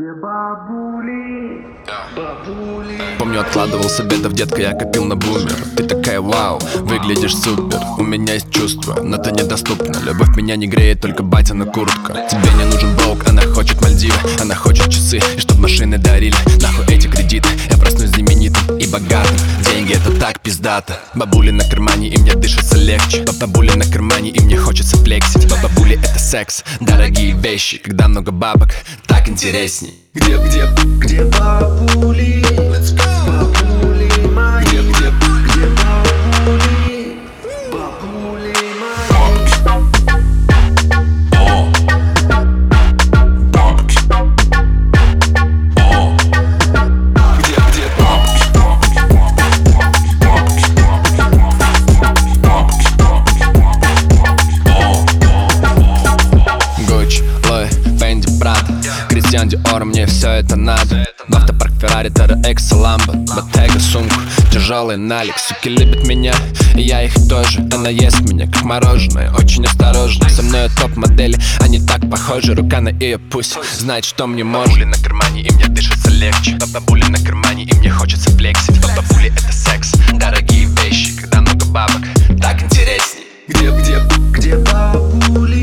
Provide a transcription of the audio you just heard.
Где бабули? Бабули. Помню, откладывал с обедов, детка, я копил на бумер. Ты такая вау, выглядишь супер. У меня есть чувство, но ты недоступна. Любовь меня не греет, только батина куртка. Тебе не нужен броук, она хочет Мальдивы. Она хочет часы, и чтоб машины дарили. Нахуй эти кредиты, я проснусь знаменитым и богатым. Деньги это так пиздато. Бабули на кармане, и мне дышится легче. Бабули на кармане, и мне хочется флексить. Бабули это секс, дорогие вещи. Когда много бабок, так интересней. Где бабули? Бабули мои. Где бабули? Бабули мои. Гуччи, Луи, Фенди, Прада, Кристиан Диор, мне все это надо. В автопарк Феррари, TRX, Ламбо, Bottega, сумку, тяжелый налик. Суки любят меня, и я их тоже. Она ест меня, как мороженое, очень осторожно. Со мной топ-модели, они так похожи. Рука на ее пусть, знает, что мне можно. Бабули на кармане, и мне дышится легче. Бабули на кармане, и мне хочется флексить. Бабули это секс, дорогие вещи. Когда много бабок, так интересней. Где бабули?